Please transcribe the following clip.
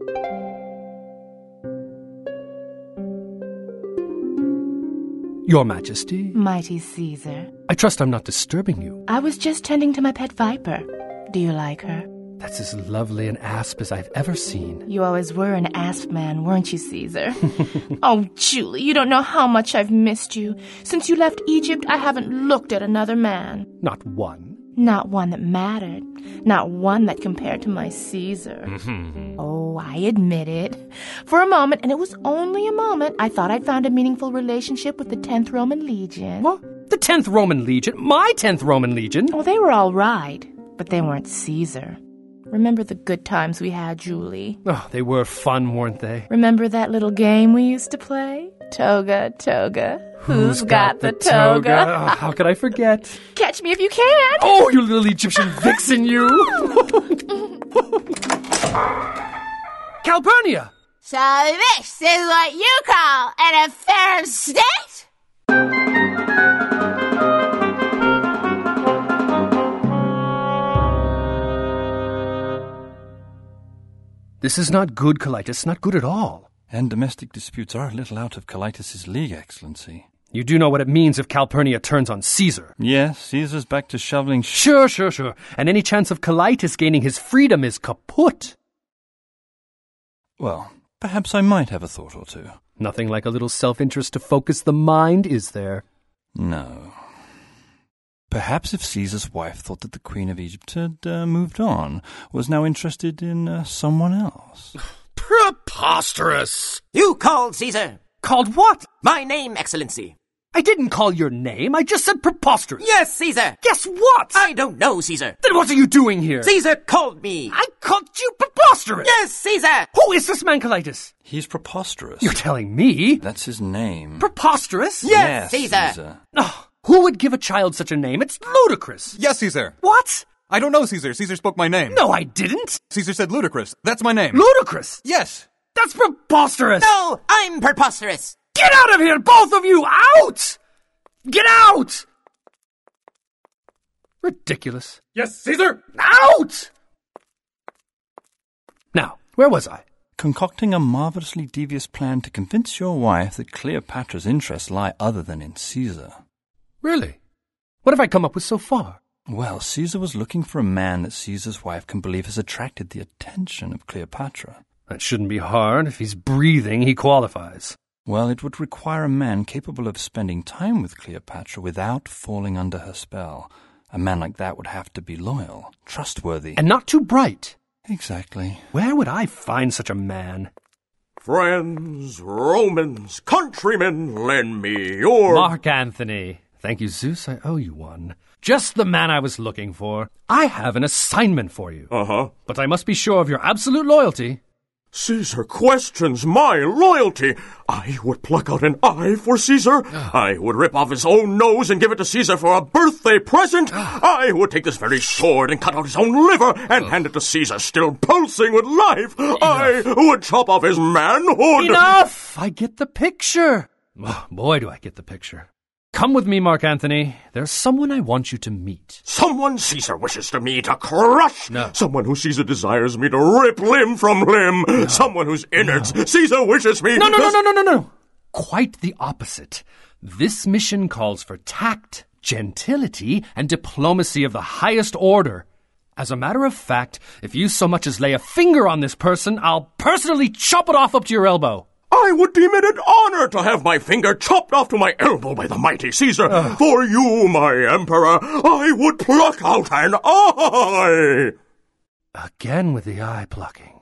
Your Majesty? Mighty Caesar. I trust I'm not disturbing you. I was just tending to my pet viper. Do you like her? That's as lovely an asp as I've ever seen. You always were an asp man, weren't you, Caesar? Oh, Julie, you don't know how much I've missed you. Since you left Egypt, I haven't looked at another man. Not one. Not one that mattered. Not one that compared to my Caesar. Oh, I admit it. For a moment, and it was only a moment, I thought I'd found a meaningful relationship with the 10th Roman Legion. What? The 10th Roman Legion? My 10th Roman Legion? Oh, they were all right, but they weren't Caesar. Remember the good times we had, Julie? Oh, they were fun, weren't they? Remember that little game we used to play? Toga, toga. Who's got the toga? Oh, how could I forget? Catch me if you can. Oh, you little Egyptian vixen, you! Calpurnia! So this is what you call an affair of state? This is not good, Colitis, not good at all. And domestic disputes are a little out of Colitis' league, Excellency. You do know what it means if Calpurnia turns on Caesar. Yes, Caesar's back to shoveling... Sure. And any chance of Colitis gaining his freedom is kaput. Well, perhaps I might have a thought or two. Nothing like a little self-interest to focus the mind, is there? No. Perhaps if Caesar's wife thought that the Queen of Egypt had moved on, was now interested in someone else. Preposterous! You called Caesar. Called what? My name, Excellency. I didn't call your name. I just said preposterous. Yes, Caesar. Guess what? I don't know, Caesar. Then what are you doing here? Caesar called me. I called you preposterous. Yes, Caesar. Who is this man, Colitis? He's preposterous. You're telling me? That's his name. Preposterous? Yes, Caesar. Oh, who would give a child such a name? It's ludicrous. Yes, Caesar. What? I don't know, Caesar. Caesar spoke my name. No, I didn't. Caesar said ludicrous. That's my name. Ludicrous? Yes. That's preposterous. No, I'm preposterous. Get out of here, both of you! Out! Get out! Ridiculous. Yes, Caesar. Out! Now, where was I? Concocting a marvelously devious plan to convince your wife that Cleopatra's interests lie other than in Caesar. Really? What have I come up with so far? Well, Caesar was looking for a man that Caesar's wife can believe has attracted the attention of Cleopatra. That shouldn't be hard. If he's breathing, he qualifies. Well, it would require a man capable of spending time with Cleopatra without falling under her spell. A man like that would have to be loyal, trustworthy. And not too bright. Exactly. Where would I find such a man? Friends, Romans, countrymen, lend me your... Mark Antony. Thank you, Zeus. I owe you one. Just the man I was looking for. I have an assignment for you. Uh-huh. But I must be sure of your absolute loyalty. Caesar questions my loyalty. I would pluck out an eye for Caesar. I would rip off his own nose and give it to Caesar for a birthday present. I would take this very sword and cut out his own liver and hand it to Caesar still pulsing with life. I would chop off his manhood. Enough! I get the picture. Oh, boy, do I get the picture. Come with me, Mark Antony. There's someone I want you to meet. Someone Caesar wishes to me to crush. No. Someone who Caesar desires me to rip limb from limb. No. Someone whose innards Caesar wishes me... No. Quite the opposite. This mission calls for tact, gentility, and diplomacy of the highest order. As a matter of fact, if you so much as lay a finger on this person, I'll personally chop it off up to your elbow. I would deem it an honor to have my finger chopped off to my elbow by the mighty Caesar. For you, my emperor, I would pluck out an eye. Again with the eye plucking.